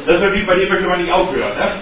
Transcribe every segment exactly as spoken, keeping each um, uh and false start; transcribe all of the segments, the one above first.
Das ist natürlich, bei dem möchte man nicht aufhören. Ne?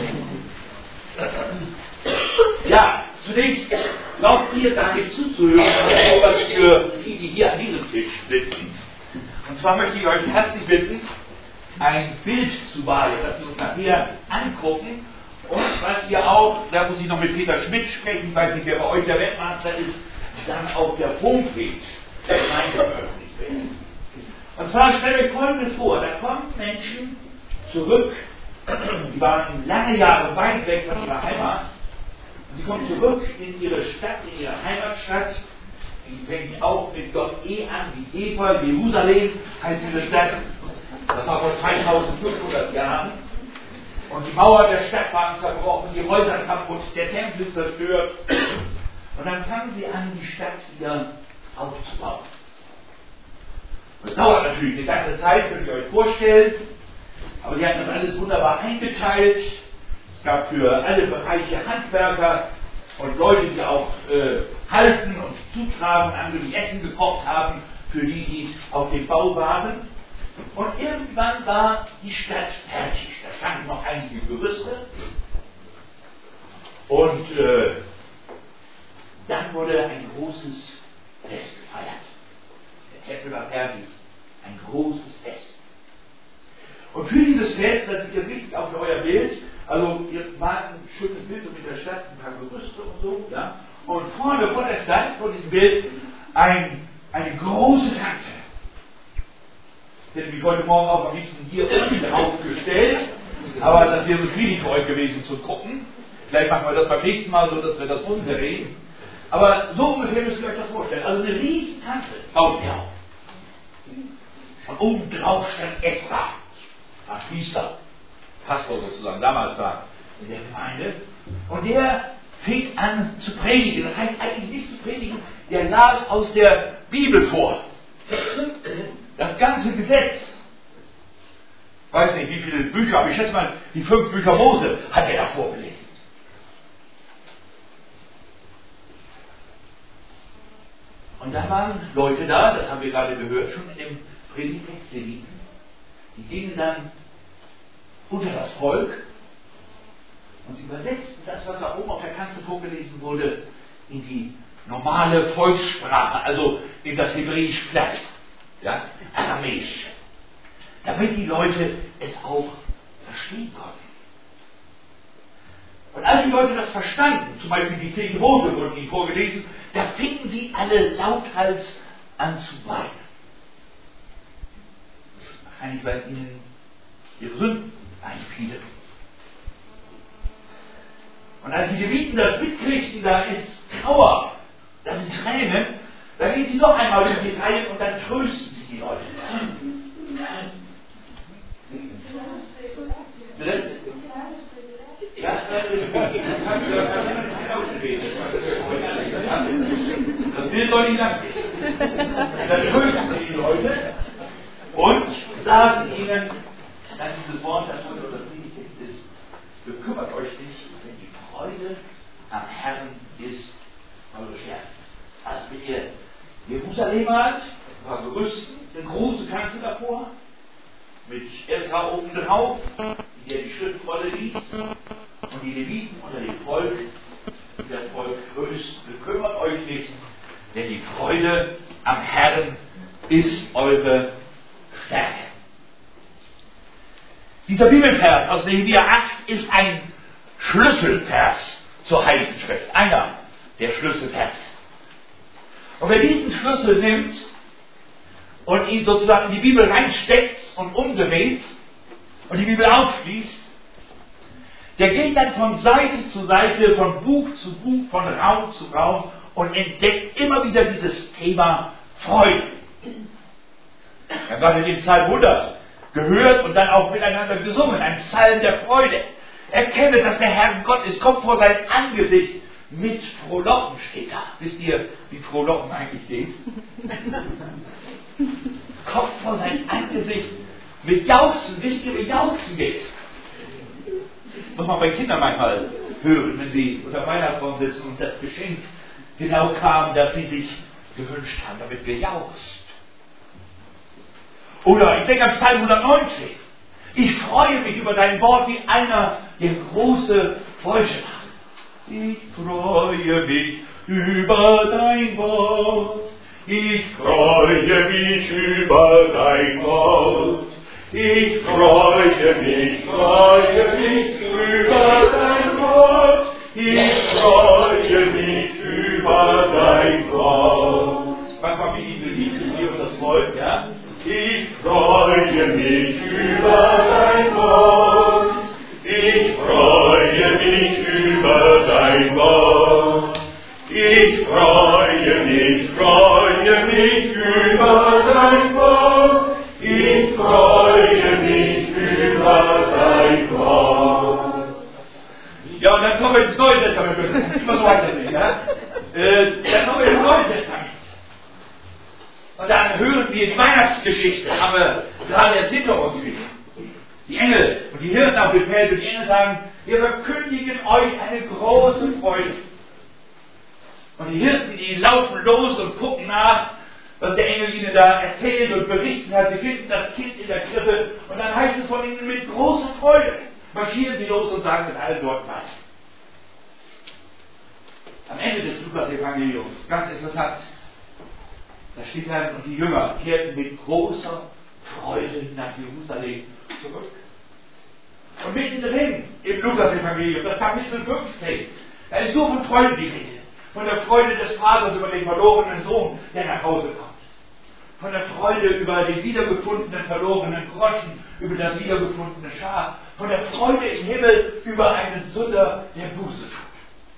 Ja, zunächst glaubt ihr da nicht zuzuhören, was für die, die hier an diesem Tisch sitzen. Und zwar möchte ich euch herzlich bitten, ein Bild zu malen, das wir uns nachher angucken. Und was ihr auch, da muss ich noch mit Peter Schmidt sprechen, ich weiß nicht, wer bei euch der Webmaster ist, dann auf der Homepage veröffentlicht werden. Und zwar stellt euch Folgendes vor: Da kommen Menschen zurück, die waren lange Jahre weit weg von ihrer Heimat, und sie kommen zurück in ihre Stadt, in ihre Heimatstadt. Die fängt auch mit Gott E an, wie Eva, Jerusalem heißt diese Stadt. Das war vor zweitausendfünfhundert Jahren. Und die Mauern der Stadt waren zerbrochen, die Häuser kaputt, der Tempel zerstört. Und dann fangen sie an, die Stadt wieder aufzubauen. Das dauert natürlich eine ganze Zeit, könnt ihr euch vorstellen. Aber die hatten das alles wunderbar eingeteilt. Es gab für alle Bereiche Handwerker und Leute, die auch äh, halten und zutragen, andere, die Essen gekocht haben, für die, die auf dem Bau waren. Und irgendwann war die Stadt fertig. Da standen noch einige Gerüste. Und äh, dann wurde ein großes Fest gefeiert. Der Tempel war fertig. Ein großes Fest. Und für dieses Fest, das ist jetzt wichtig auch für euer Bild, also ihr malt ein schönes Bild mit der Stadt, ein paar Gerüste und so, ja. Und vorne vor der Stadt, vor diesem Bild, ein, eine große Kanzel. Hätte mich heute Morgen auch am liebsten hier unten draufgestellt, aber das wäre schwierig für euch gewesen zu gucken. Vielleicht machen wir das beim nächsten Mal so, dass wir das unterreden. Aber so ungefähr müsst ihr euch das vorstellen. Also eine riesen Kanzel baut ihr auf. Und oben drauf stand Esra, ein Priester, Pastor sozusagen, damals da in der Gemeinde. Und der fing an zu predigen. Das heißt eigentlich nicht zu predigen, der las aus der Bibel vor. Das ganze Gesetz. Ich weiß nicht, wie viele Bücher, aber ich schätze mal, die fünf Bücher Mose hat er da vorgelesen. Und da waren Leute da, das haben wir gerade gehört, schon in dem Predigtext, die gingen dann unter das Volk und sie übersetzten das, was da oben auf der Kanzel vorgelesen wurde, in die normale Volkssprache, also in das Hebräisch platt. Ja, Aramäisch, damit die Leute es auch verstehen konnten. Und als die Leute das verstanden, zum Beispiel die zehn Gebote wurden ihnen vorgelesen, da fingen sie alle lauthals an zu weinen. Wahrscheinlich, weil ihnen ihre Sünden einfielen. Und als die Leviten das mitkriegten, da ist Trauer, da sind Tränen, da gehen sie noch einmal durch die Reihe und dann trösten sie die Leute. Bitte? Ja, das Bild soll nicht lang gehen. Dann trösten sie die Leute und sagen ihnen, dass dieses Wort, das heute das Predigtext ist, bekümmert euch nicht, denn die Freude am Herrn ist eure Stärke. Also wenn ihr Jerusalem hat, ein paar Gerüsten, eine große Kanzel davor, mit Esra oben drauf, in der die Schriftrolle liest, und die Leviten unter dem Volk, die das Volk grüßt, bekümmert euch nicht, denn die Freude am Herrn ist eure Stärke. Dieser Bibelvers aus Nehemia acht ist ein Schlüsselvers zur Heiligen Schrift, einer der Schlüsselverse. Und wer diesen Schlüssel nimmt und ihn sozusagen in die Bibel reinsteckt und umdreht und die Bibel aufschließt, der geht dann von Seite zu Seite, von Buch zu Buch, von Raum zu Raum und entdeckt immer wieder dieses Thema Freude. Wir haben gerade den Psalm hundert gehört und dann auch miteinander gesungen, ein Psalm der Freude. Erkenne, dass der Herr Gott ist, kommt vor sein Angesicht mit Frohlocken, steht da. Wisst ihr, wie Frohlocken eigentlich geht? Kommt vor sein Angesicht mit Jauchzen. Wisst ihr, wie Jauchzen geht? Muss man bei Kindern manchmal hören, wenn sie unter Weihnachtsbaum sitzen und das Geschenk genau kam, das sie sich gewünscht haben, damit wir jauchzt. Oder ich denke an Psalm hundertneunzig. Ich freue mich über dein Wort wie einer, der große Freude hat. Ich freue mich über dein Wort. Ich freue mich über dein Wort. Ich freue mich, freue mich über dein Wort. Ich freue mich über dein Wort. Was war wie die Liebe hier und das Volk, ja? Ich freue mich über dein Wort. Ich freue mich über dein Wort. Ich freue mich, freue mich über dein Wort. Ich freue mich über dein Wort. Ja, und dann kommen wir ins Neue Testament. Wir müssen immer so weiternehmen, ja? Äh, dann kommen wir ins Neue Testament. Und dann hören wir die Weihnachtsgeschichte, haben wir gerade erst hinter uns liegen. Die Engel und die Hirten auf dem Feld und die Engel sagen, wir verkündigen euch eine große Freude. Und die Hirten, die laufen los und gucken nach, was der Engel ihnen da erzählt und berichten hat. Sie finden das Kind in der Krippe und dann heißt es von ihnen mit großer Freude. Marschieren sie los und sagen es allen dort weiter. Am Ende des Lukas-Evangeliums, ganz interessant, da steht dann, und die Jünger kehrten mit großer Freude nach Jerusalem zurück. Und mittendrin im Lukas-Evangelium, das Kapitel fünfzehn, da ist nur von Freude die Rede. Von der Freude des Vaters über den verlorenen Sohn, der nach Hause kommt. Von der Freude über den wiedergefundenen verlorenen Groschen, über das wiedergefundene Schaf. Von der Freude im Himmel über einen Sünder, der Buße tut.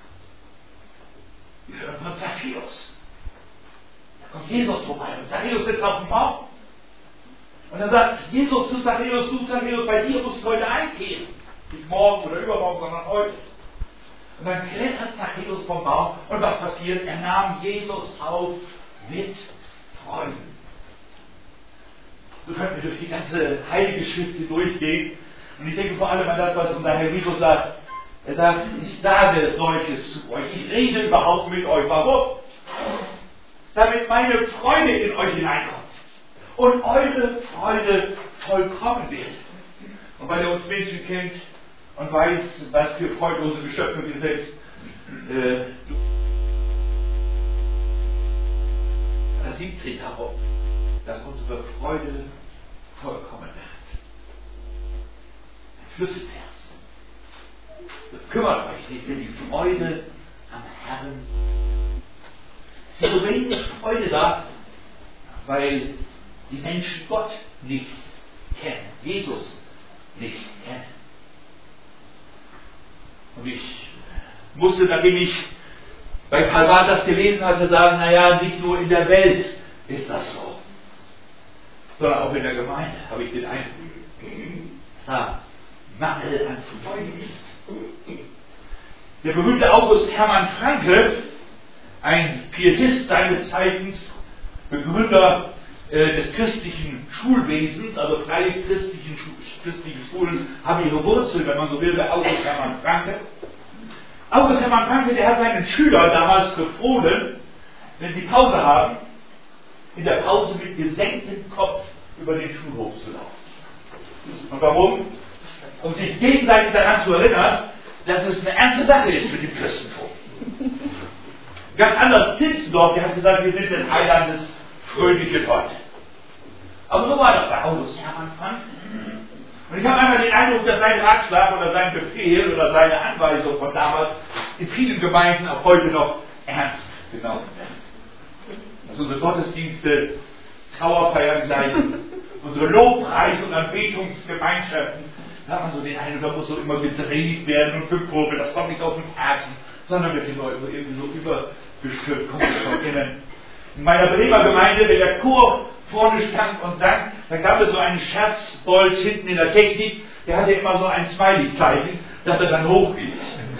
Wir hören von Zachäus. Da kommt Jesus vorbei und Zachäus sitzt auf dem Baum. Und dann sagt Jesus zu Zachäus, du Zachäus, bei dir muss Freude einkehren. Nicht morgen oder übermorgen, sondern heute. Und dann klettert Zachäus vom Baum und was passiert? Er nahm Jesus auf mit Freuden. So könnten wir durch die ganze Heilige Schrift hier durchgehen. Und ich denke vor allem an das, was unser Herr Jesus sagt. Er sagt, ich sage solches zu euch. Ich rede überhaupt mit euch. Warum? Damit meine Freude in euch hineinkommt. Und eure Freude vollkommen wird. Und weil er uns Menschen kennt, und weiß, was für freudlose Geschöpfe wir sind. Äh, da singt sie darum, dass unsere Freude vollkommen wird. Ein Schlüsselvers. Bekümmert euch nicht, denn die Freude am Herrn. Sie so wenig Freude da, weil die Menschen Gott nicht kennen, Jesus nicht kennen. Und ich musste, nachdem ich bei Karl Barth das gelesen hatte, sagen, naja, nicht nur in der Welt ist das so, sondern auch in der Gemeinde habe ich den Eindruck, dass da Mangel an Freude ist. Der berühmte August Hermann Francke, ein Pietist seines Zeichens, Begründer äh, des christlichen Schulwesens, also freie christlichen Schu christliche Schulen haben ihre Wurzeln, wenn man so will, bei August Hermann Francke. August Hermann Francke, der hat seinen Schülern damals befohlen, wenn sie Pause haben, in der Pause mit gesenktem Kopf über den Schulhof zu laufen. Und warum? Um sich gegenseitig daran zu erinnern, dass es eine ernste Sache ist mit dem Christentum. Ganz anders Zinzendorf, der hat gesagt, wir sind des Heilandes fröhliche Leute. Aber so war das bei August Hermann Francke. Und ich habe einmal den Eindruck, dass sein Ratschlag oder sein Befehl oder seine Anweisung von damals in vielen Gemeinden auch heute noch ernst genommen werden. Dass unsere Gottesdienste Trauerfeiern gleichen, unsere Lobpreis- und Anbetungsgemeinschaften, da hat man so den Eindruck, da muss so immer gedreht werden und gekurbelt, das kommt nicht aus dem Herzen, sondern wird den Leuten irgendwie so übergestülpt, kommt von innen. In meiner Bremer Gemeinde, wenn der Chor vorne stand und sang, dann gab es so einen Scherzbold hinten in der Technik, der hatte immer so ein Smiley-Zeichen, dass er dann hochgeht.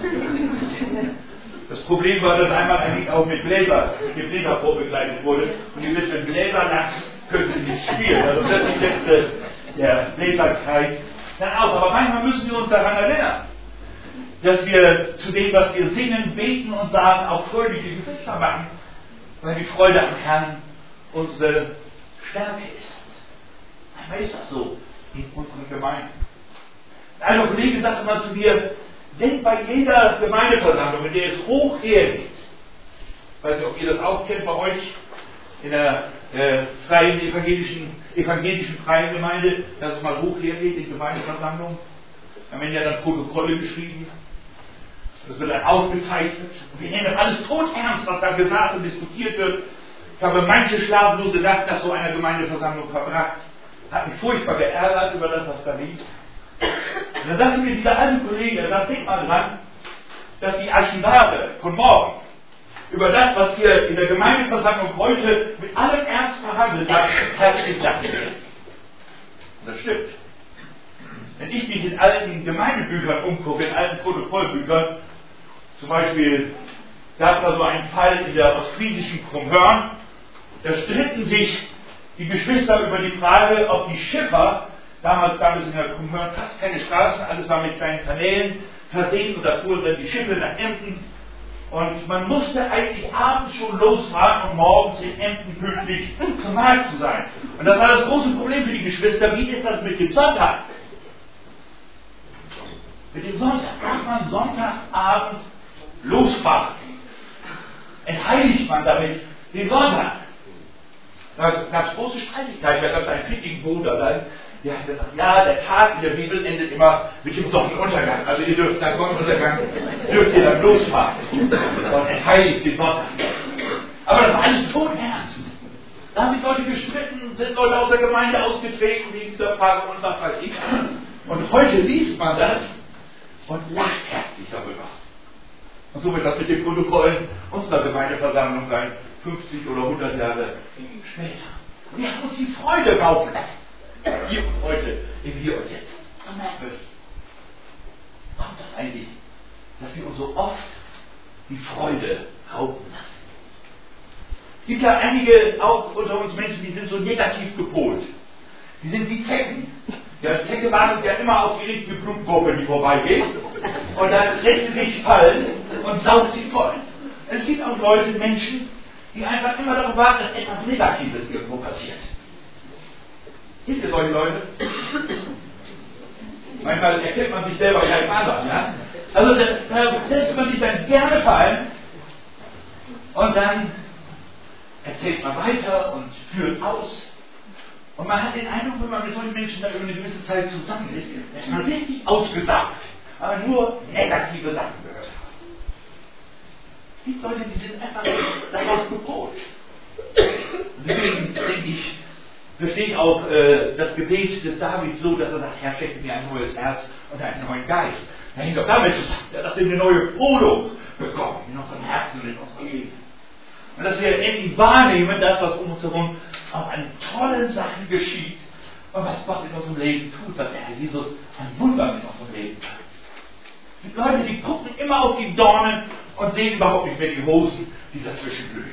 Das Problem war, dass einmal ein Lied auch mit Bläser, mit dem Bläserchor begleitet wurde. Und ihr wisst, wenn Bläser lachen, können sie nicht spielen. Also plötzlich setzte der Bläserkreis dann aus. Aber manchmal müssen wir uns daran erinnern, dass wir zu dem, was wir singen, beten und sagen, auch fröhliche Gesichter machen, weil die Freude am Herrn unsere Stärke ist. Manchmal ist das so in unseren Gemeinden. Ein alter Kollege sagte mal zu mir, denk bei jeder Gemeindeversammlung, in der es hoch hergeht, ich weiß nicht, ob ihr das auch kennt bei euch, in der äh, freien evangelischen, evangelischen freien Gemeinde, dass es mal hoch hergeht in Gemeindeversammlungen. Da werden ja dann Protokolle geschrieben. Das wird dann ausgezeichnet. Und wir nehmen das alles todernst, was da gesagt und diskutiert wird. Ich habe manche schlaflose Nacht nach so einer Gemeindeversammlung verbracht. Hat mich furchtbar geärgert über das, was da liegt. Und dann sagte mir dieser alte Kollege, er sagt, denk mal dran, dass die Archivare von morgen über das, was ihr in der Gemeindeversammlung heute mit allem Ernst verhandelt habt, herzlich lachen werden. Und das stimmt. Wenn ich mich in alten Gemeindebüchern umgucke, in alten Protokollbüchern, zum Beispiel gab es da so einen Fall in der ostfriesischen Krummhörn, da stritten sich die Geschwister über die Frage, ob die Schiffer, damals gab es in der Krummhörn fast keine Straßen, alles war mit kleinen Kanälen versehen und da fuhren dann die Schiffe nach Emden und man musste eigentlich abends schon losfahren, um morgens in Emden pünktlich zum Markt zu sein. Und das war das große Problem für die Geschwister, wie ist das mit dem Sonntag? Mit dem Sonntag kann man Sonntagabend losfahren. Entheiligt man damit den Sonntag. Da gab es große Streitigkeiten. Da gab es einen pfiffigen Bruder, der hat gesagt, ja, der Tag in der Bibel endet immer mit dem Sonnenuntergang. Also ihr dürft nach Sonnenuntergang, dürft ihr dann losfahren. Und entheiligt den Sonntag. Aber das war alles todernst. Da haben die Leute gestritten, sind Leute aus der Gemeinde ausgetreten wegen dieser Frage und was weiß ich. Und heute liest man das und lacht herzlich darüber. Und so wird das mit den Protokollen unserer Gemeindeversammlung sein, fünfzig oder hundert Jahre später. Und wir haben uns die Freude rauben lassen. Hier und heute, im Hier und Jetzt. So merkwürdig. Warum das eigentlich, dass wir uns so oft die Freude rauben lassen? Es gibt ja einige auch unter uns Menschen, die sind so negativ gepolt. Die sind wie Zecken. Ja, Zecke wartet ja immer auf die richtige Blutgruppe, die vorbeigeht. Und dann lässt sie sich fallen und saugt sie voll. Es gibt auch Leute, Menschen, die einfach immer darauf warten, dass etwas Negatives irgendwo passiert. Gibt es solche Leute? Manchmal erkennt man sich selber ja im anderen, ja? Also da, da lässt man sich dann gerne fallen und dann erzählt man weiter und führt aus. Und man hat den Eindruck, wenn man mit solchen Menschen da über eine gewisse Zeit zusammen ist, dass man richtig ausgesagt, aber nur negative Sachen gehört hat. Es gibt Leute, die sind einfach darauf gepolt. Deswegen denke ich, verstehe ich auch äh, das Gebet des Davids so, dass er sagt, Herr, schenke mir ein neues Herz und einen neuen Geist. Da hängt doch damit zusammen, dass wir eine neue Polung bekommen in unserem Herzen und in unserem Leben. Und dass wir endlich wahrnehmen, das, was um uns herum auch an tollen Sachen geschieht und was Gott in unserem Leben tut, was der Herr Jesus an Wundern in unserem Leben tut. Die Leute, die gucken immer auf die Dornen und sehen überhaupt nicht mehr die Rosen, die dazwischen blühen.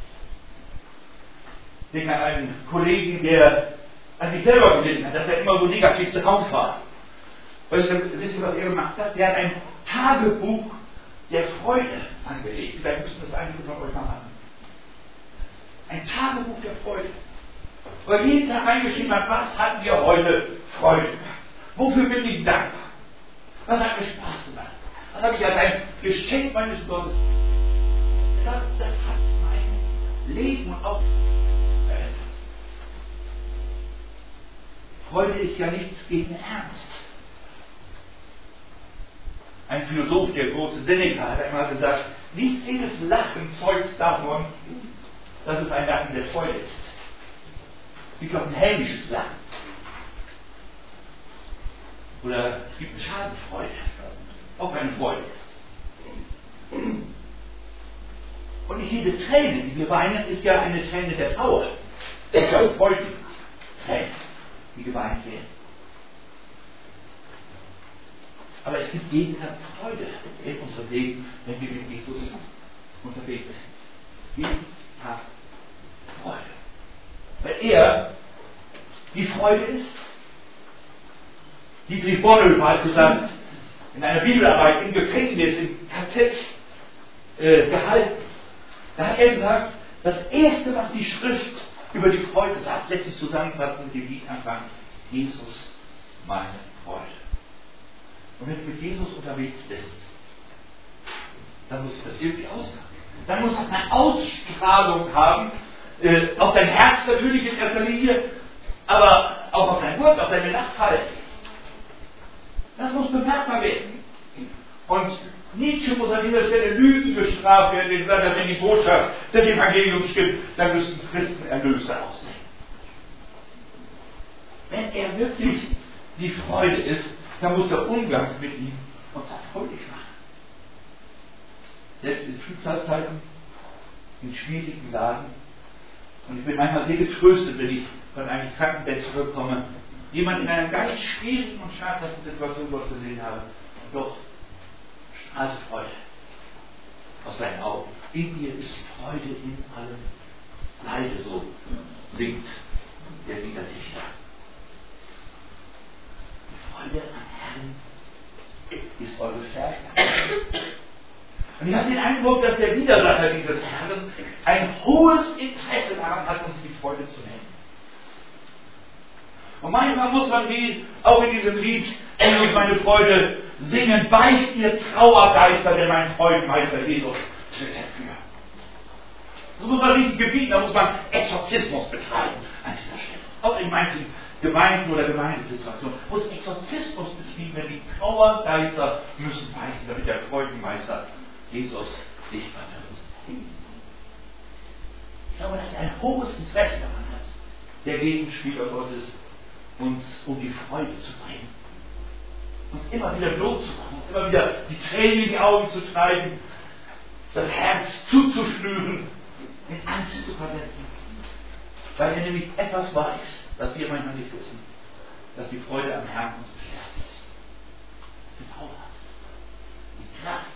Ich denke an einen Kollegen, der an sich selber gelitten hat, dass er immer so negativ drauf war. Wisst ihr, was er gemacht hat? Der hat ein Tagebuch der Freude angelegt. Vielleicht müssen das einige von euch mal machen. Ein Tagebuch der Freude. Wo er jeden Tag reingeschrieben hat, was hatten wir heute Freude gemacht? Wofür bin ich dankbar? Was hat mir Spaß gemacht? Was habe ich als ein Geschenk meines Gottes? Das, das hat mein Leben auch verändert. Freude ist ja nichts gegen Ernst. Ein Philosoph, der große Seneca, hat einmal gesagt, nicht jedes Lachen zeugt davon, dass es ein Lachen der Freude ist. Es gibt auch ein hämisches Lachen. Oder es gibt eine Schadenfreude. Auch eine Freude. Und nicht jede Träne, die wir weinen, ist ja eine Träne der Trauer. Es gibt ja Freuden, Tränen, die geweint werden. Aber es gibt jeden Tag Freude in unserem Leben, wenn wir mit Jesus unterwegs sind. Jeden Tag Freude. Weil er die Freude ist. Dietrich Bonhoeffer hat gesagt, in einer Bibelarbeit im Gefängnis, im K Z äh, gehalten, da hat er gesagt, das Erste, was die Schrift über die Freude sagt, lässt sich zusammenfassen mit dem Liedanfang, Jesus, meine Freude. Und wenn du mit Jesus unterwegs bist, dann muss das irgendwie aussagen. Dann muss das eine Ausstrahlung haben, äh, auf dein Herz natürlich in erster Linie, aber auch auf dein Wort, auf deine Nachteile. Das muss bemerkbar werden. Und Nietzsche muss an dieser Stelle Lügen bestraft werden, der gesagt hat, wenn die Botschaft des Evangeliums stimmt, dann müssen Christen Erlöser aussehen. Wenn er wirklich die Freude ist, dann muss der Umgang mit ihm uns fröhlich machen. Selbst in Schulzeitzeiten, in schwierigen Lagen. Und ich bin manchmal sehr getröstet, wenn ich von einem Krankenbett zurückkomme, jemand in einer ganz schwierigen und schmerzhaften Situation dort gesehen habe. Und doch strahlt Freude aus seinen Augen. In dir ist Freude in allem Leide, so singt der Liederdichter. Die Freude am Herrn ist eure Stärke. Und ich habe den Eindruck, dass der Widersacher dieses Herrn ein hohes Interesse daran hat, uns die Freude zu nehmen. Und manchmal muss man wie auch in diesem Lied, Engel und meine Freude, singen, weicht ihr Trauergeister, denn mein Freudenmeister Jesus tritt herfür. Das muss man nicht gebieten, da muss man Exorzismus betreiben an dieser Stelle. Auch in manchen Gemeinden oder Gemeindesituationen muss Exorzismus betrieben werden. Die Trauergeister müssen weichen, damit der Freudenmeister Jesus sichtbar wird. Ich glaube, dass er ein hohes Interesse daran hat, der Gegenspieler Gottes, uns um die Freude zu bringen. Uns immer wieder Blut zu machen, uns immer wieder die Tränen in die Augen zu treiben, das Herz zuzuschnüren, in Angst zu versetzen. Weil er nämlich etwas weiß, was wir manchmal nicht wissen, dass die Freude am Herrn uns bestärkt. Das ist die Power, die Kraft.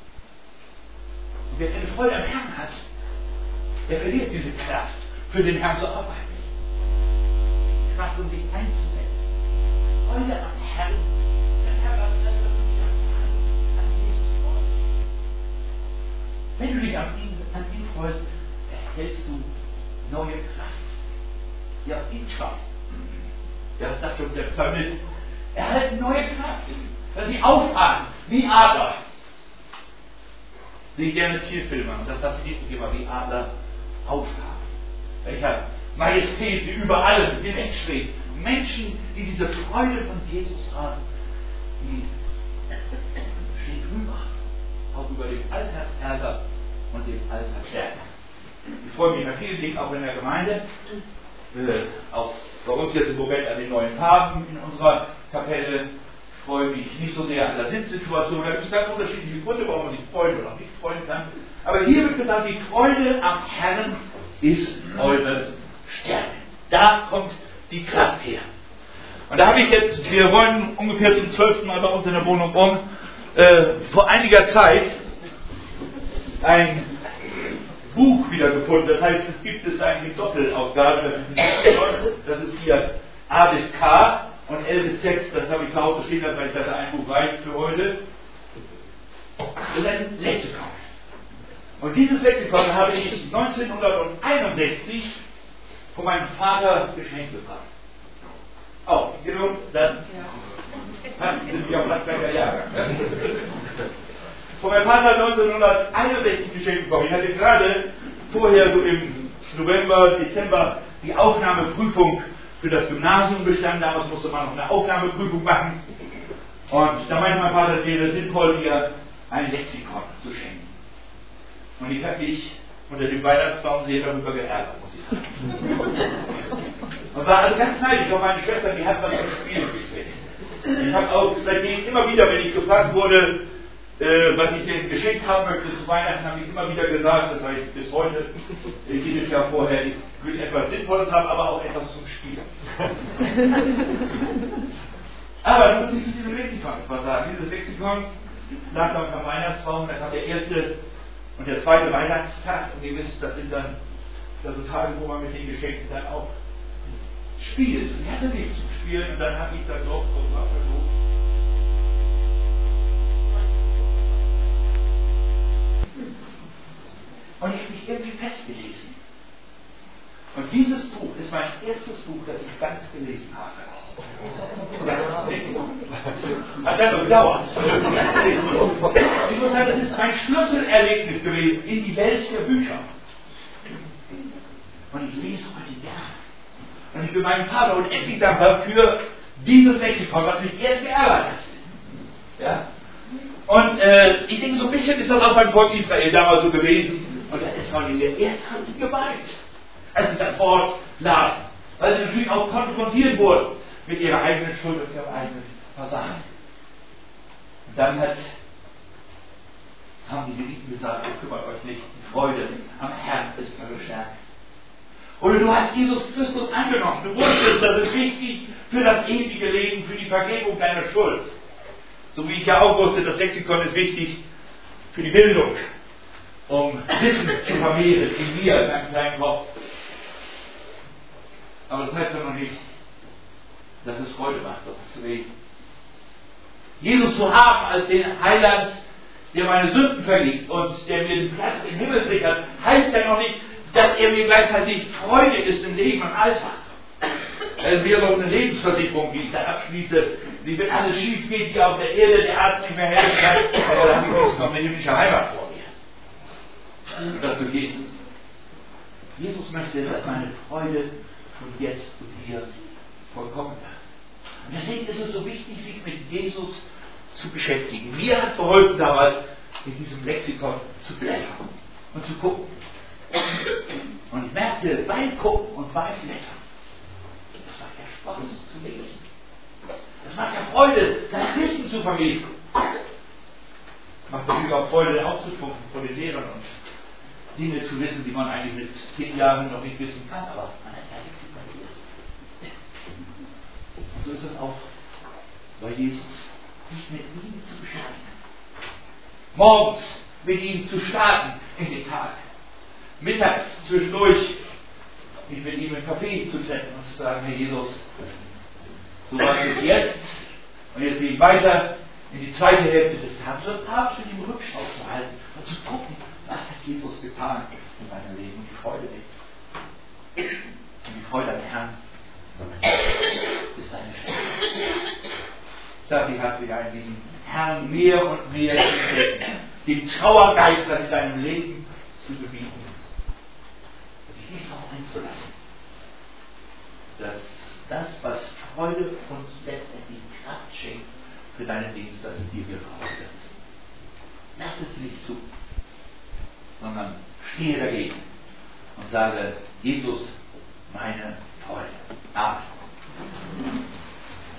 Und wer keine Freude am Herrn hat, der verliert diese Kraft, für den Herrn zu arbeiten. Die Kraft, um sich einzusetzen. Freude am Herrn. Der Herr hat das an Jesus freut. Wenn du dich an ihn, an ihn freust, erhältst du neue Kraft. Ja, ihn schaffen. Ja, das sagt schon der Psalmist. Erhalten neue Kraft. Dass sie auffahren, wie Adler. Ich sehe gerne Tierfilme und das fasziniert mich immer, wie Adler auffahren. Welcher Majestät sie über allem hinwegschwebt. Menschen, die diese Freude von Jesus haben, die stehen drüber. Auch über den Alltagsärger und den Alltagsstärken. Ich freue mich an vielen Dingen auch in der Gemeinde. Äh, auch bei uns jetzt im Moment an den neuen Farben in unserer Kapelle. Ich freue mich nicht so sehr an der Sitzsituation. Da gibt es ganz unterschiedliche Gründe, warum man sich freuen oder auch nicht freuen kann. Aber hier wird gesagt, die Freude am Herrn ist eure Stärke. Da kommt die Kraft her. Und da habe ich jetzt, wir wollen ungefähr zum zwölften Mal bei uns in der Wohnung um, äh, vor einiger Zeit ein Buch wieder gefunden. Das heißt, es gibt es eigentlich eine Doppelausgabe. Das ist hier A bis K und L bis sechs. Das habe ich zu Hause stehen, weil ich dachte, ein Buch reicht für heute. Das ist ein Lexikon. Und dieses Lexikon habe ich neunzehnhunderteinundsechzig von meinem Vater geschenkt bekommen. Oh, genau, dann sind wir auf Landberger Jahrgang. Von meinem Vater neunzehnhunderteinundsechzig geschenkt bekommen. Ich hatte gerade vorher so im November, Dezember die Aufnahmeprüfung für das Gymnasium bestanden. Damals musste man noch eine Aufnahmeprüfung machen. Und da meinte mein Vater, es wäre sinnvoll, ihr ein Lexikon zu schenken. Und ich habe mich unter dem Weihnachtsbaum sehr darüber geärgert, muss ich sagen. Und war also ganz neidisch auf meine Schwester, die hat was zum Spielen gekriegt. Ich habe auch seitdem immer wieder, wenn ich gefragt wurde, äh, was ich denn geschenkt haben möchte zu Weihnachten, habe ich immer wieder gesagt, das heißt bis heute, jedes Jahr vorher, ich will etwas Sinnvolles haben, aber auch etwas zum Spielen. Aber da muss ich zu diesem Lexikon etwas sagen. Dieses Lexikon lag dann am Weihnachtsbaum, das hat der erste und der zweite Weihnachtstag, und ihr wisst, das sind dann das sind Tage, wo man mit den Geschenken dann auch spielt. Und ich hatte nichts zum Spielen, und dann habe ich dann doch und war verloren. Und ich habe mich irgendwie festgelesen. Und dieses Buch ist mein erstes Buch, das ich ganz gelesen habe. Hat das so gedauert. Ich muss sagen, das ist ein Schlüsselerlebnis gewesen in die Welt der Bücher. Und ich lese heute gerne. Und ich bin meinem Vater unendlich dankbar für dieses Lexikon, was mich erst geärgert hat. Ja? Und äh, ich denke, so ein bisschen ist das auch beim Volk Israel damals so gewesen. Und da ist man in der ersten Hand gemeint, als sie das Wort las. Weil sie natürlich auch konfrontiert wurden mit ihrer eigenen Schuld und ihrem eigenen Versagen. Und dann hat, haben die Geliebten gesagt, oh, kümmert euch nicht, die Freude am Herrn ist eure Stärke. Oder du hast Jesus Christus angenommen, du wusstest, das ist wichtig für das ewige Leben, für die Vergebung deiner Schuld. So wie ich ja auch wusste, das Lexikon ist wichtig für die Bildung, um Wissen zu vermehren in mir, in einem kleinen Kopf. Aber das heißt ja noch nicht, dass es Freude macht, das zu lesen. Jesus zu haben als den Heiland, der meine Sünden vergibt und der mir den Platz im Himmel sichert, heißt ja noch nicht, dass er mir gleichzeitig Freude ist im Leben und Alltag. Es wäre so eine Lebensversicherung, die ich da abschließe, die, wenn alles schief geht hier auf der Erde, der Arzt nicht mehr helfen kann, aber dann habe ich wenigstens noch eine himmlische Heimat vor mir. Und das durch Jesus. Jesus möchte, dass meine Freude von jetzt und hier vollkommen wird. Und deswegen ist es so wichtig, sich mit Jesus zu beschäftigen. Mir hat geholfen damals, in diesem Lexikon zu blättern und zu gucken. Und ich merkte, beim Gucken und beim Blättern, das macht ja Spaß zu lesen. Das macht ja Freude, das Wissen zu vermitteln. Macht natürlich auch Freude, aufzupuffen von den Lehrern und Dinge zu wissen, die man eigentlich mit zehn Jahren noch nicht wissen kann, aber man hat ja nichts überlegt. Und so ist es auch bei Jesus, sich mit ihm zu beschäftigen. Morgens mit ihm zu starten in den Tag. Mittags zwischendurch mich mit ihm im Café zu treffen und zu sagen, Herr Jesus, so war es jetzt und jetzt gehe ich weiter in die zweite Hälfte des Tages und abends mit ihm Rückschau zu halten und zu gucken, was hat Jesus getan in meinem Leben und die Freude nicht. Und die Freude am Herrn ist seine Stärke. Dadurch hat sich an diesem Herrn mehr und mehr den Trauergeist in deinem Leben zu gebieten. Dich nicht darauf einzulassen, dass das, was Freude und letztendlich Kraft schenkt für deinen Dienst, dass es dir geraubt wird. Lass es nicht zu, sondern stehe dagegen und sage, Jesus, meine Freude. Amen.